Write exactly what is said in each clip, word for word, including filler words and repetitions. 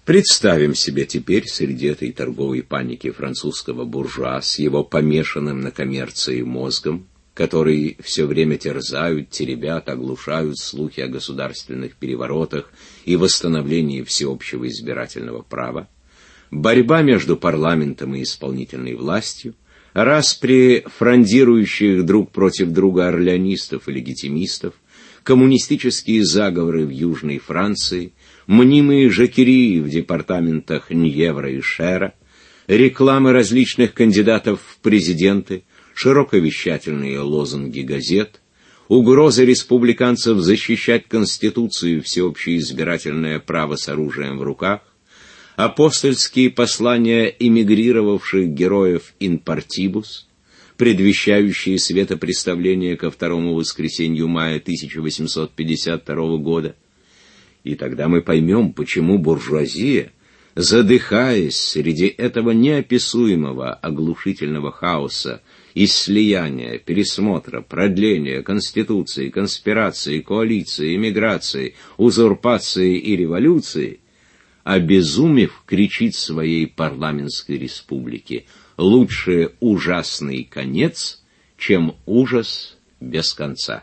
Представим себе теперь среди этой торговой паники французского буржуа с его помешанным на коммерции мозгом, который все время терзают, теребят, оглушают слухи о государственных переворотах и восстановлении всеобщего избирательного права, борьба между парламентом и исполнительной властью, распри фрондирующих друг против друга орлеонистов и легитимистов, коммунистические заговоры в Южной Франции, мнимые жакерии в департаментах Ньевра и Шера, рекламы различных кандидатов в президенты, широковещательные лозунги газет, угрозы республиканцев защищать Конституцию и всеобщее избирательное право с оружием в руках, апостольские послания эмигрировавших героев in partibus, предвещающие светопреставление ко второму воскресенью мая тысяча восемьсот пятьдесят второго года. И тогда мы поймем, почему буржуазия, задыхаясь среди этого неописуемого оглушительного хаоса из слияния, пересмотра, продления Конституции, конспирации, коалиции, эмиграции, узурпации и революции, обезумев, кричит своей парламентской республике: лучше ужасный конец, чем ужас без конца.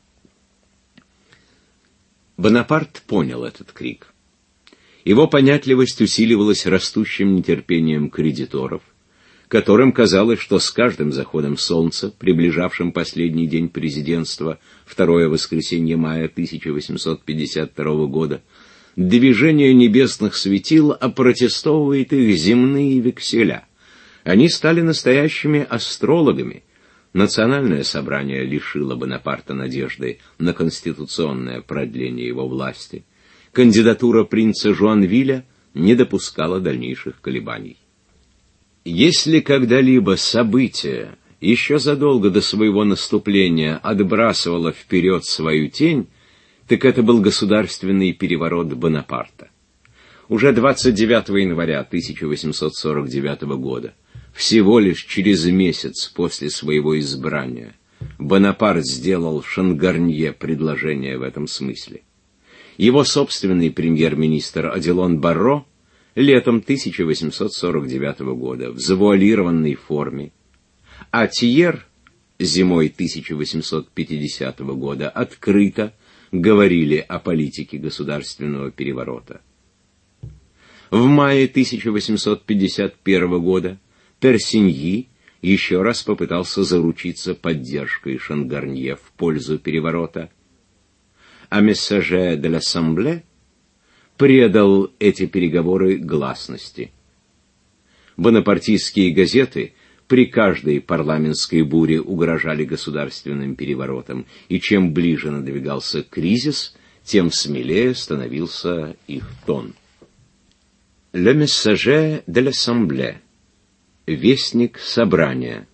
Бонапарт понял этот крик. Его понятливость усиливалась растущим нетерпением кредиторов, которым казалось, что с каждым заходом солнца, приближавшим последний день президентства, второе воскресенье мая тысяча восемьсот пятьдесят второго года, движение небесных светил опротестовывает их земные векселя. Они стали настоящими астрологами. Национальное собрание лишило Бонапарта надежды на конституционное продление его власти. Кандидатура принца Жуанвиля не допускала дальнейших колебаний. Если когда-либо событие, еще задолго до своего наступления, отбрасывало вперед свою тень, так это был государственный переворот Бонапарта. Уже двадцать девятого января тысяча восемьсот сорок девятого года, всего лишь через месяц после своего избрания, Бонапарт сделал Шангарнье предложение в этом смысле. Его собственный премьер-министр Одилон Барро летом тысяча восемьсот сорок девятого года в завуалированной форме, а Тьер зимой тысяча восемьсот пятидесятого года открыто говорили о политике государственного переворота. В мае тысяча восемьсот пятьдесят первого года Персиньи еще раз попытался заручиться поддержкой Шангарнье в пользу переворота, а Мессаже де l'Assemblée предал эти переговоры гласности. Бонапартистские газеты при каждой парламентской буре угрожали государственным переворотом, и чем ближе надвигался кризис, тем смелее становился их тон. Le Messager de l'Assemblée. Вестник собрания.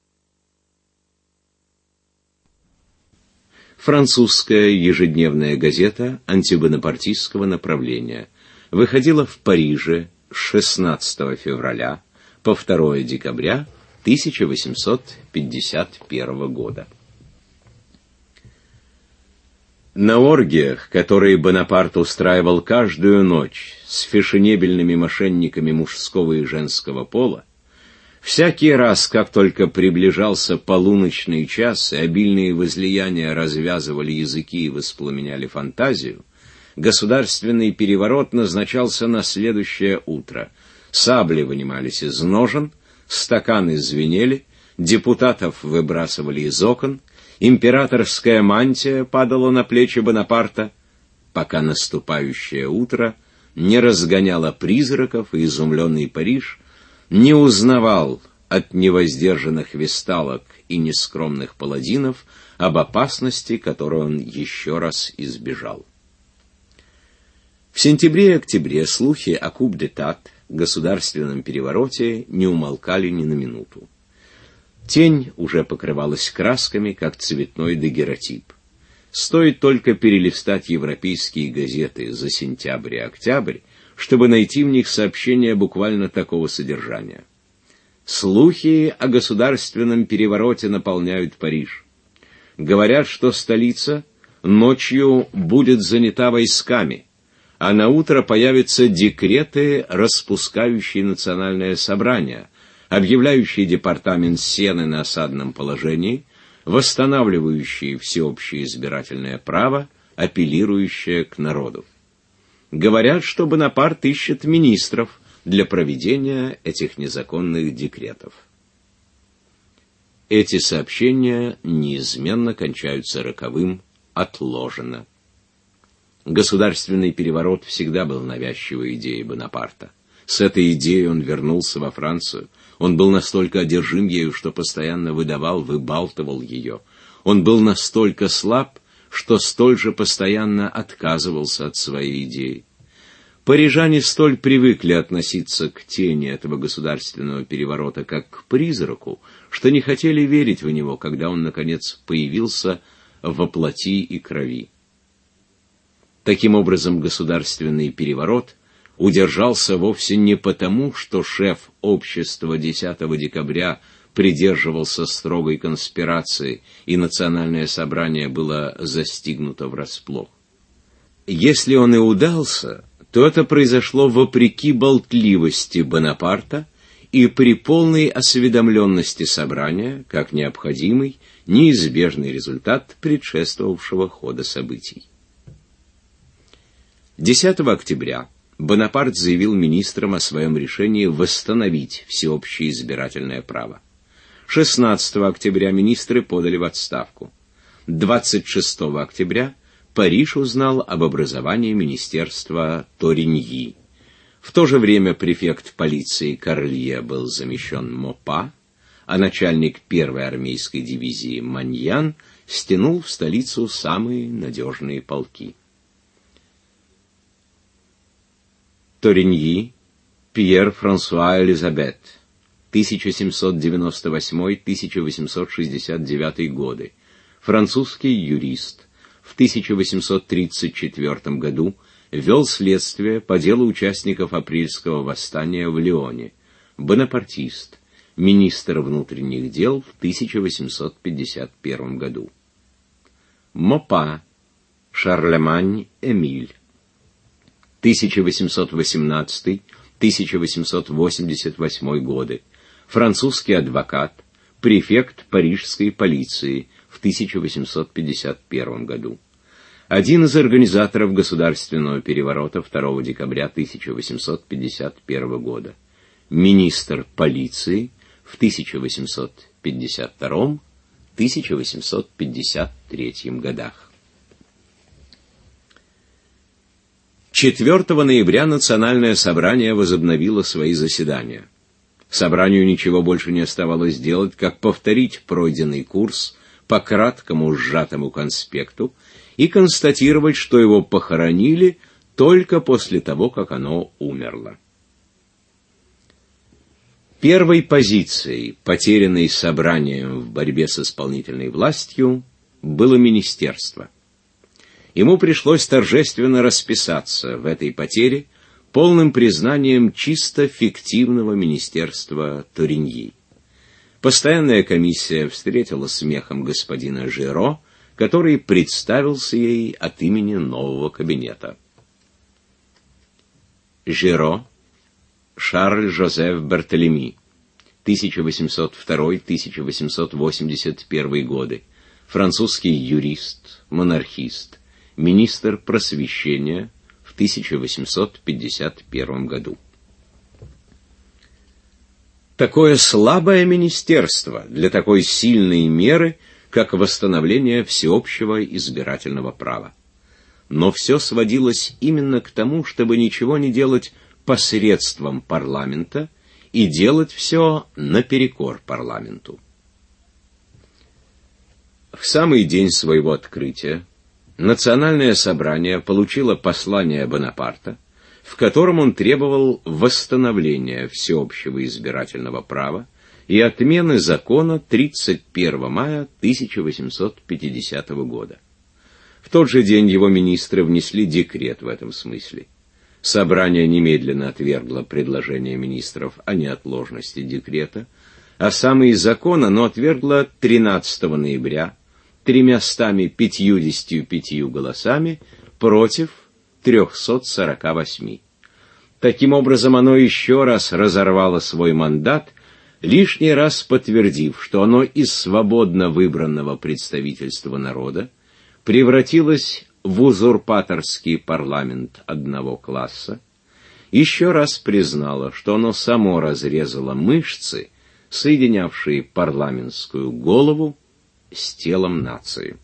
Французская ежедневная газета антибонапартистского направления выходила в Париже с шестнадцатого февраля по второе декабря тысяча восемьсот пятьдесят первого года. На оргиях, которые Бонапарт устраивал каждую ночь с фешенебельными мошенниками мужского и женского пола, всякий раз, как только приближался полуночный час и обильные возлияния развязывали языки и воспламеняли фантазию, государственный переворот назначался на следующее утро. Сабли вынимались из ножен, стаканы звенели, депутатов выбрасывали из окон, императорская мантия падала на плечи Бонапарта, пока наступающее утро не разгоняло призраков, и изумленный Париж не узнавал от невоздержанных весталок и нескромных паладинов об опасности, которой он еще раз избежал. В сентябре и октябре слухи о coup-d'état, государственном перевороте, не умолкали ни на минуту. Тень уже покрывалась красками, как цветной дагеротип. Стоит только перелистать европейские газеты за сентябрь и октябрь, чтобы найти в них сообщения буквально такого содержания. Слухи о государственном перевороте наполняют Париж. Говорят, что столица ночью будет занята войсками, а на утро появятся декреты, распускающие национальное собрание, объявляющие департамент Сены на осадном положении, восстанавливающие всеобщее избирательное право, апеллирующее к народу. Говорят, что Бонапарт ищет министров для проведения этих незаконных декретов. Эти сообщения неизменно кончаются роковым «отложено». Государственный переворот всегда был навязчивой идеей Бонапарта. С этой идеей он вернулся во Францию. Он был настолько одержим ею, что постоянно выдавал, выбалтывал ее. Он был настолько слаб, что столь же постоянно отказывался от своей идеи. Парижане столь привыкли относиться к тени этого государственного переворота как к призраку, что не хотели верить в него, когда он, наконец, появился во плоти и крови. Таким образом, государственный переворот удержался вовсе не потому, что шеф общества десятого декабря придерживался строгой конспирации, и национальное собрание было застигнуто врасплох. Если он и удался, то это произошло вопреки болтливости Бонапарта и при полной осведомленности собрания, как необходимый, неизбежный результат предшествовавшего хода событий. десятого октября Бонапарт заявил министрам о своем решении восстановить всеобщее избирательное право. шестнадцатого октября министры подали в отставку. двадцать шестого октября Париж узнал об образовании министерства Ториньи. В то же время префект полиции Корлье был замещен Мопа, а начальник первой армейской дивизии Маньян стянул в столицу самые надежные полки. Ториньи, Пьер Франсуа Элизабет, тысяча семьсот девяносто восьмой — тысяча восемьсот шестьдесят девятый годы, французский юрист, в тысяча восемьсот тридцать четвёртом году вел следствие по делу участников апрельского восстания в Лионе, бонапартист, министр внутренних дел в тысяча восемьсот пятьдесят первом году. Мопа, Шарлемань Эмиль, тысяча восемьсот восемнадцатый — тысяча восемьсот восемьдесят восьмой годы, французский адвокат, префект парижской полиции в тысяча восемьсот пятьдесят первом году. Один из организаторов государственного переворота второго декабря тысяча восемьсот пятьдесят первого года. Министр полиции в тысяча восемьсот пятьдесят втором — тысяча восемьсот пятьдесят третьем годах. четвёртого ноября Национальное собрание возобновило свои заседания. Собранию ничего больше не оставалось делать, как повторить пройденный курс по краткому сжатому конспекту и констатировать, что его похоронили только после того, как оно умерло. Первой позицией, потерянной собранием в борьбе с исполнительной властью, было министерство. Ему пришлось торжественно расписаться в этой потере полным признанием чисто фиктивного министерства Ториньи. Постоянная комиссия встретила смехом господина Жиро, который представился ей от имени нового кабинета. Жиро, Шарль Жозеф Бартолеми, тысяча восемьсот второй — тысяча восемьсот восемьдесят первый годы, французский юрист, монархист, министр просвещения в тысяча восемьсот пятьдесят первом году. Такое слабое министерство для такой сильной меры, как восстановление всеобщего избирательного права. Но все сводилось именно к тому, чтобы ничего не делать посредством парламента и делать все наперекор парламенту. В самый день своего открытия Национальное собрание получило послание Бонапарта, в котором он требовал восстановления всеобщего избирательного права и отмены закона тридцать первого мая тысяча восемьсот пятидесятого года. В тот же день его министры внесли декрет в этом смысле. Собрание немедленно отвергло предложение министров о неотложности декрета, а самый закон оно отвергло тринадцатого ноября тремястами пятьюдесятью пятью голосами против трёхсот сорока восьми. Таким образом, оно еще раз разорвало свой мандат, лишний раз подтвердив, что оно из свободно выбранного представительства народа превратилось в узурпаторский парламент одного класса, еще раз признало, что оно само разрезало мышцы, соединявшие парламентскую голову с телом нации.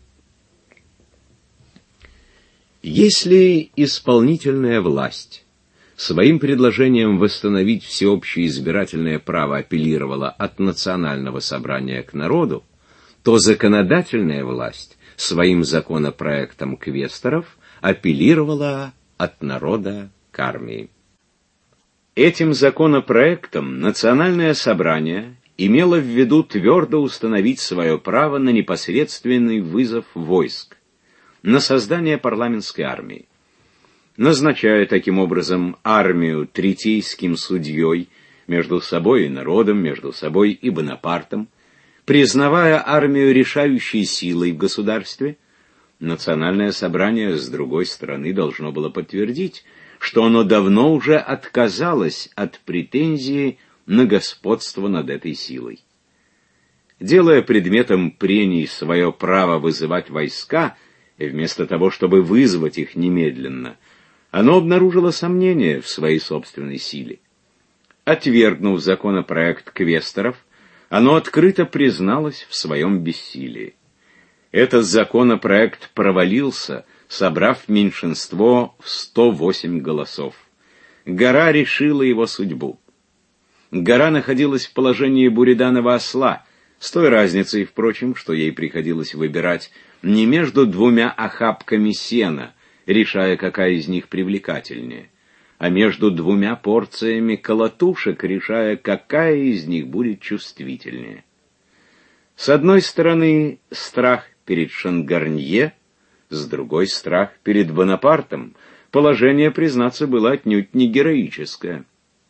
Если исполнительная власть своим предложением восстановить всеобщее избирательное право апеллировала от национального собрания к народу, то законодательная власть своим законопроектом квесторов апеллировала от народа к армии. Этим законопроектом национальное собрание имело в виду твердо установить свое право на непосредственный вызов войск, на создание парламентской армии, назначая таким образом армию третейским судьей между собой и народом, между собой и Бонапартом, признавая армию решающей силой в государстве. Национальное собрание, с другой стороны, должно было подтвердить, что оно давно уже отказалось от претензии на господство над этой силой. Делая предметом прений свое право вызывать войска, вместо того, чтобы вызвать их немедленно, оно обнаружило сомнения в своей собственной силе. Отвергнув законопроект квесторов, оно открыто призналось в своем бессилии. Этот законопроект провалился, собрав меньшинство в сто восемь голосов. Гора решила его судьбу. Гора находилась в положении буриданова осла, с той разницей, впрочем, что ей приходилось выбирать не между двумя охапками сена, решая, какая из них привлекательнее, а между двумя порциями колотушек, решая, какая из них будет чувствительнее. С одной стороны, страх перед Шангарнье, с другой — страх перед Бонапартом. Положение, признаться, было отнюдь не героическое.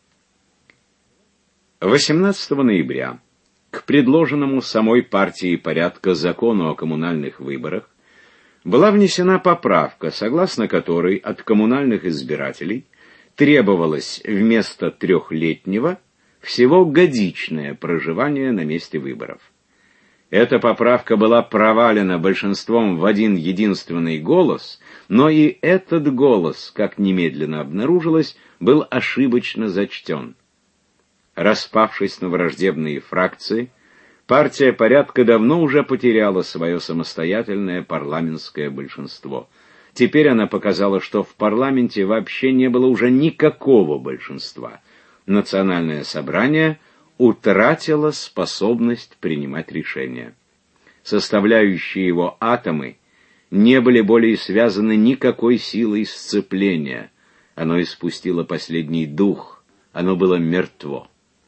восемнадцатого ноября к предложенному самой партией порядка закону о коммунальных выборах была внесена поправка, согласно которой от коммунальных избирателей требовалось вместо трехлетнего всего годичное проживание на месте выборов. Эта поправка была провалена большинством в один единственный голос, но и этот голос, как немедленно обнаружилось, был ошибочно зачтен. Распавшись на враждебные фракции, партия порядка давно уже потеряла свое самостоятельное парламентское большинство. Теперь она показала, что в парламенте вообще не было уже никакого большинства. Национальное собрание утратило способность принимать решения. Составляющие его атомы не были более связаны никакой силой сцепления. Оно испустило последний дух, оно было мертво.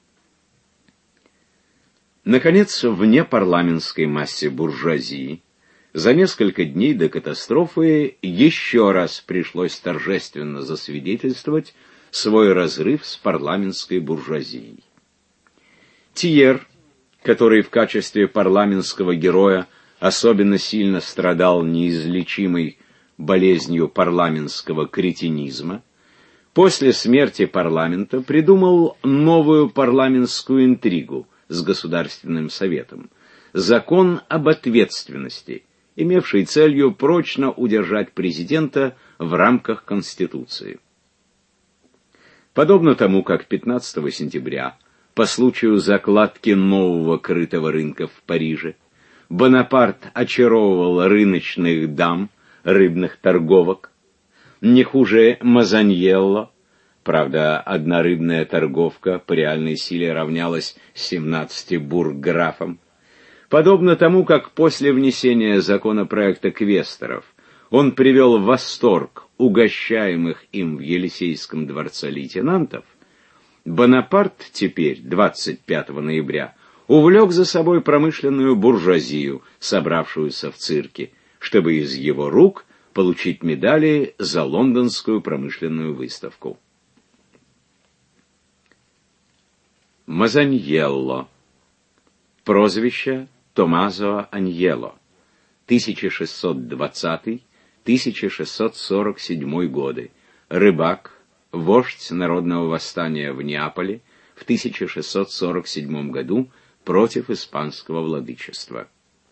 Наконец, вне парламентской массе буржуазии за несколько дней до катастрофы еще раз пришлось торжественно засвидетельствовать свой разрыв с парламентской буржуазией. Тьер, который в качестве парламентского героя особенно сильно страдал неизлечимой болезнью парламентского кретинизма, после смерти парламента придумал новую парламентскую интригу с Государственным Советом, закон об ответственности, имевший целью прочно удержать президента в рамках Конституции. Подобно тому, как пятнадцатого сентября, по случаю закладки нового крытого рынка в Париже, Бонапарт очаровывал рыночных дам, рыбных торговок, не хуже Мазаньелло, правда, одна рыбная торговка по реальной силе равнялась семнадцати бургграфам. Подобно тому, как после внесения законопроекта квесторов он привел в восторг угощаемых им в Елисейском дворце лейтенантов, Бонапарт теперь, двадцать пятого ноября, увлек за собой промышленную буржуазию, собравшуюся в цирке, чтобы из его рук получить медали за лондонскую промышленную выставку. Мазаньелло. Прозвище Томмазо Аньелло. тысяча шестьсот двадцатый тысяча шестьсот сорок седьмой годы, рыбак, вождь народного восстания в Неаполе в тысяча шестьсот сорок седьмом году против испанского владычества.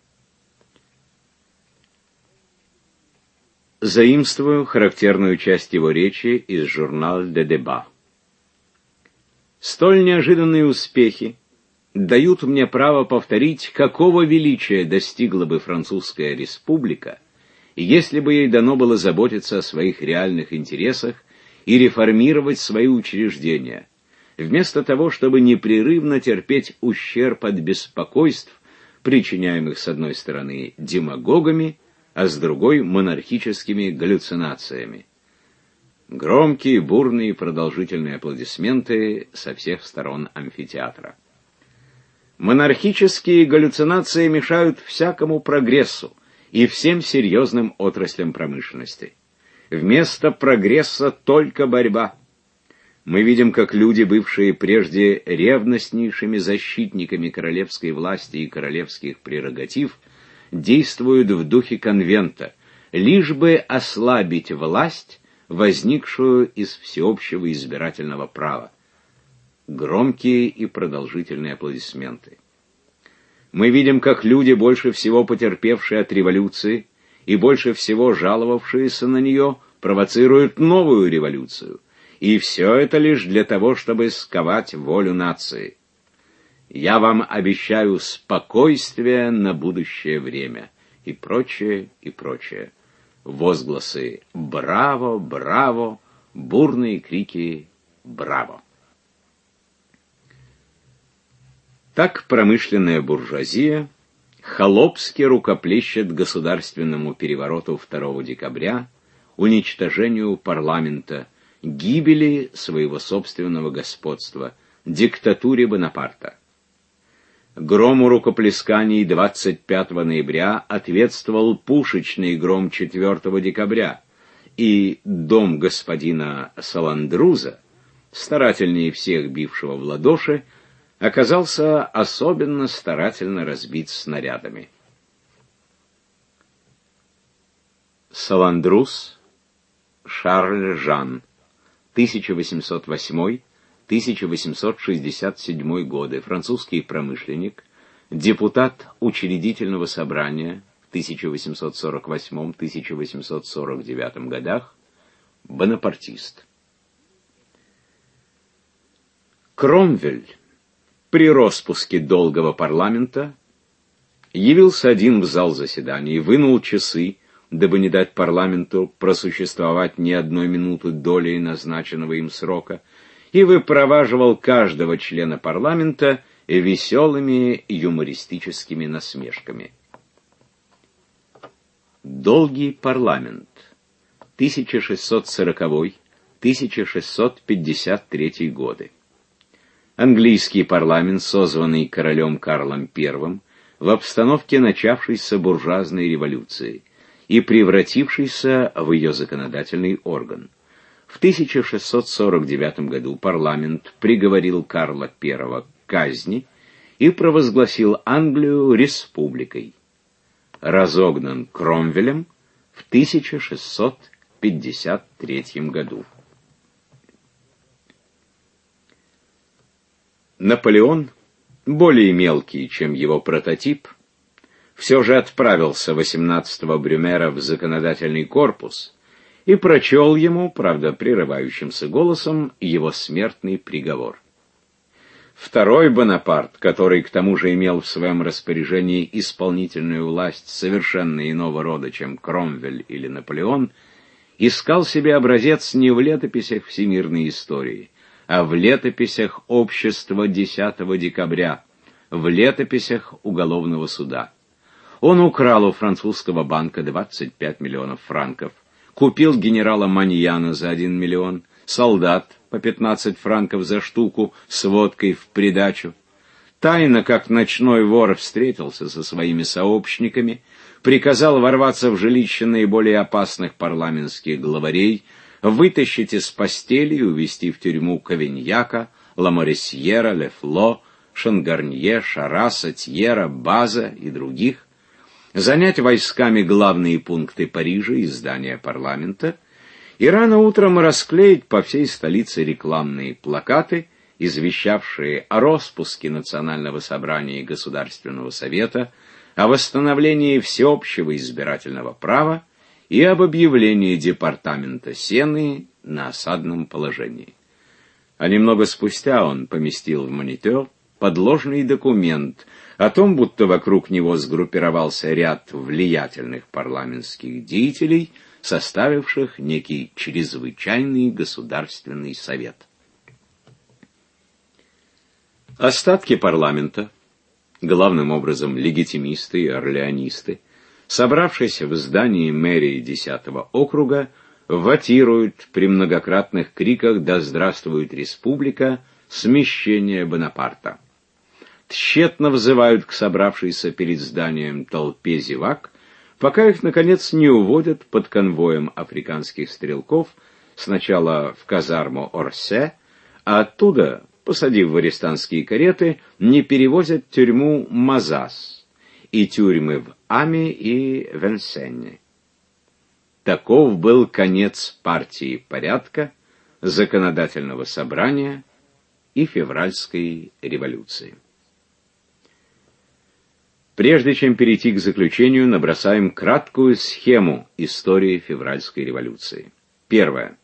Заимствую характерную часть его речи из журнала «Де Деба». Столь неожиданные успехи дают мне право повторить, какого величия достигла бы Французская республика, если бы ей дано было заботиться о своих реальных интересах и реформировать свои учреждения, вместо того, чтобы непрерывно терпеть ущерб от беспокойств, причиняемых с одной стороны демагогами, а с другой монархическими галлюцинациями. Громкие, бурные и продолжительные аплодисменты со всех сторон амфитеатра. Монархические галлюцинации мешают всякому прогрессу и всем серьезным отраслям промышленности. Вместо прогресса только борьба. Мы видим, как люди, бывшие прежде ревностнейшими защитниками королевской власти и королевских прерогатив, действуют в духе конвента, лишь бы ослабить власть, возникшую из всеобщего избирательного права. Громкие и продолжительные аплодисменты. Мы видим, как люди, больше всего потерпевшие от революции и больше всего жаловавшиеся на нее, провоцируют новую революцию. И все это лишь для того, чтобы сковать волю нации. Я вам обещаю спокойствие на будущее время. И прочее, и прочее. Возгласы «Браво! Браво!», бурные крики «Браво!». Так промышленная буржуазия холопски рукоплещет государственному перевороту второго декабря, уничтожению парламента, гибели своего собственного господства, диктатуре Бонапарта. Грому рукоплесканий двадцать пятого ноября ответствовал пушечный гром четвёртого декабря, и дом господина Саландруза, старательнее всех бившего в ладоши, оказался особенно старательно разбит снарядами. Саландруз Шарль Жан, тысяча восемьсот восьмой — тысяча восемьсот шестьдесят седьмой годы, французский промышленник, депутат Учредительного собрания в тысяча восемьсот сорок восьмом — тысяча восемьсот сорок девятом годах, бонапартист. Кромвель при роспуске долгого парламента явился один в зал заседаний, вынул часы, дабы не дать парламенту просуществовать ни одной минуты долей назначенного им срока, и выпроваживал каждого члена парламента веселыми юмористическими насмешками. Долгий парламент. тысяча шестьсот сороковой — тысяча шестьсот пятьдесят третий годы. Английский парламент, созванный королем Карлом Первым в обстановке начавшейся буржуазной революции и превратившийся в ее законодательный орган. В тысяча шестьсот сорок девятом году парламент приговорил Карла Первого к казни и провозгласил Англию республикой. Разогнан Кромвелем в тысяча шестьсот пятьдесят третьем году. Наполеон, более мелкий, чем его прототип, все же отправился восемнадцатого Брюмера в законодательный корпус и прочел ему, правда, прерывающимся голосом, его смертный приговор. Второй Бонапарт, который к тому же имел в своем распоряжении исполнительную власть совершенно иного рода, чем Кромвель или Наполеон, искал себе образец не в летописях всемирной истории, а в летописях общества десятого декабря, в летописях уголовного суда. Он украл у французского банка двадцать пять миллионов франков, купил генерала Маньяна за один миллион, солдат по пятнадцать франков за штуку с водкой в придачу. Тайно, как ночной вор, встретился со своими сообщниками, приказал ворваться в жилище наиболее опасных парламентских главарей, вытащить из постели и увезти в тюрьму Кавиньяка, Ламорисьера, Лефло, Шангарнье, Шараса, Тьера, База и других, занять войсками главные пункты Парижа и здания парламента, и рано утром расклеить по всей столице рекламные плакаты, извещавшие о распуске Национального собрания и Государственного совета, о восстановлении всеобщего избирательного права и об объявлении департамента Сены на осадном положении. А немного спустя он поместил в «Монитор» подложный документ о том, будто вокруг него сгруппировался ряд влиятельных парламентских деятелей, составивших некий чрезвычайный государственный совет. Остатки парламента, главным образом легитимисты и орлеонисты, собравшись в здании мэрии десятого округа, вотируют при многократных криках «Да здравствует республика!» смещение Бонапарта. Тщетно взывают к собравшейся перед зданием толпе зевак, пока их, наконец, не уводят под конвоем африканских стрелков сначала в казарму Орсе, а оттуда, посадив в арестантские кареты, не перевозят в тюрьму Мазас и тюрьмы в Ами и Венсенне. Таков был конец партии порядка, законодательного собрания и февральской революции. Прежде чем перейти к заключению, набросаем краткую схему истории февральской революции. Первое.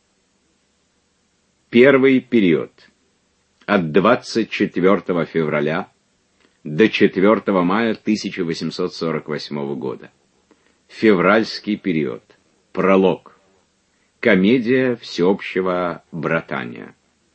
Первый период. От двадцать четвёртого февраля до четвёртого мая тысяча восемьсот сорок восьмого года. Февральский период. Пролог. Комедия всеобщего братания.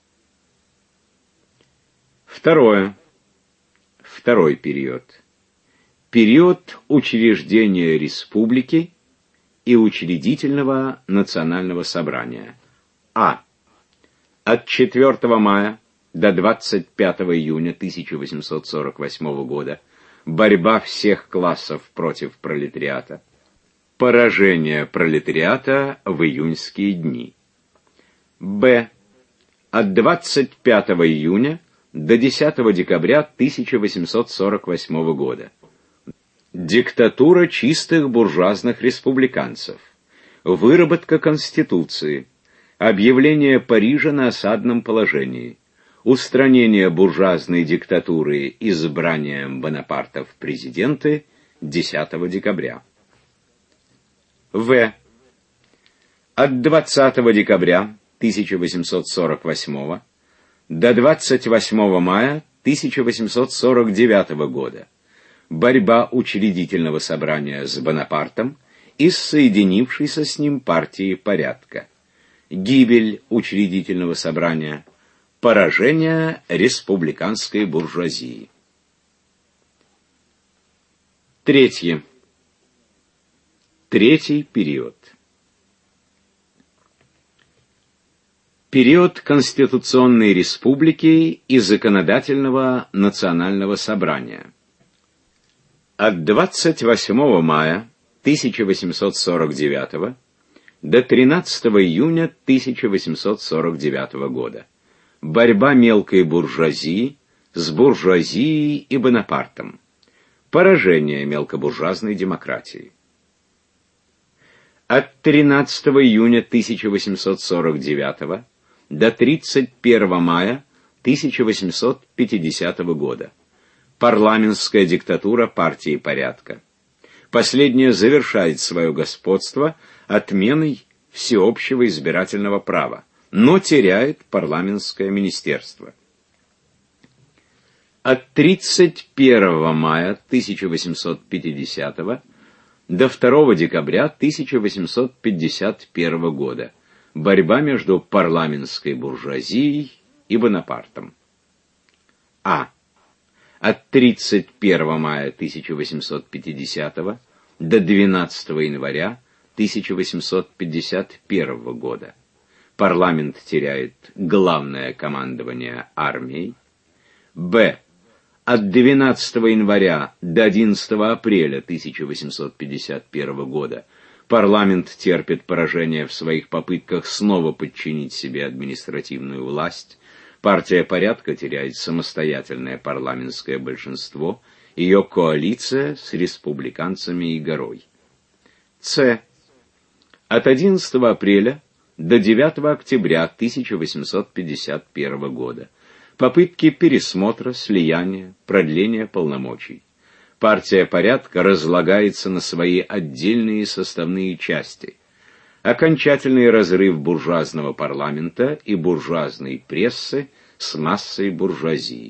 Второе. Второй период. Период учреждения республики и учредительного национального собрания. А. От четвёртого мая до двадцать пятого июня тысяча восемьсот сорок восьмого года борьба всех классов против пролетариата. Поражение пролетариата в июньские дни. Б. От двадцать пятого июня до десятого декабря тысяча восемьсот сорок восьмого года. Диктатура чистых буржуазных республиканцев. Выработка Конституции. Объявление Парижа на осадном положении. Устранение буржуазной диктатуры избранием Бонапарта в президенты десятого декабря. В. От двадцатого декабря тысяча восемьсот сорок восьмого до двадцать восьмого мая тысяча восемьсот сорок девятого года. Борьба учредительного собрания с Бонапартом и с соединившейся с ним партией порядка. Гибель учредительного собрания. Поражение республиканской буржуазии. Третье. Третий период. Период Конституционной республики и законодательного национального собрания. От двадцать восьмого мая тысяча восемьсот сорок девятого до тринадцатого июня тысяча восемьсот сорок девятого года. Борьба мелкой буржуазии с буржуазией и Бонапартом. Поражение мелкобуржуазной демократии. От тринадцатого июня тысяча восемьсот сорок девятого до тридцать первого мая тысяча восемьсот пятидесятого года. Парламентская диктатура партии порядка. Последняя завершает свое господство отменой всеобщего избирательного права, но теряет парламентское министерство. От тридцать первого мая тысяча восемьсот пятидесятого до второго декабря тысяча восемьсот пятьдесят первого года. Борьба между парламентской буржуазией и Бонапартом. А. От тридцать первого мая тысяча восемьсот пятидесятого до двенадцатого января тысяча восемьсот пятьдесят первого года. Парламент теряет главное командование армией. Б. От двенадцатого января до одиннадцатого апреля тысяча восемьсот пятьдесят первого года парламент терпит поражение в своих попытках снова подчинить себе административную власть. Партия порядка теряет самостоятельное парламентское большинство Ее коалиция с республиканцами и горой. С. От одиннадцатого апреля до девятого октября тысяча восемьсот пятьдесят первого года. Попытки пересмотра, слияния, продления полномочий. Партия порядка разлагается на свои отдельные составные части. Окончательный разрыв буржуазного парламента и буржуазной прессы с массой буржуазии.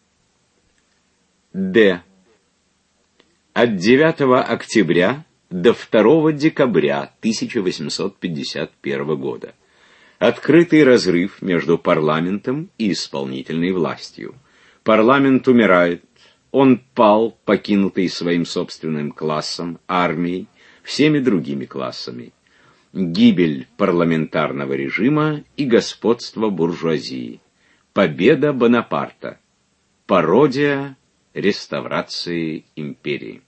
Д. От девятого октября до второго декабря тысяча восемьсот пятьдесят первого года. Открытый разрыв между парламентом и исполнительной властью. Парламент умирает, он пал, покинутый своим собственным классом, армией, всеми другими классами. Гибель парламентарного режима и господство буржуазии. Победа Бонапарта. Пародия реставрации империи.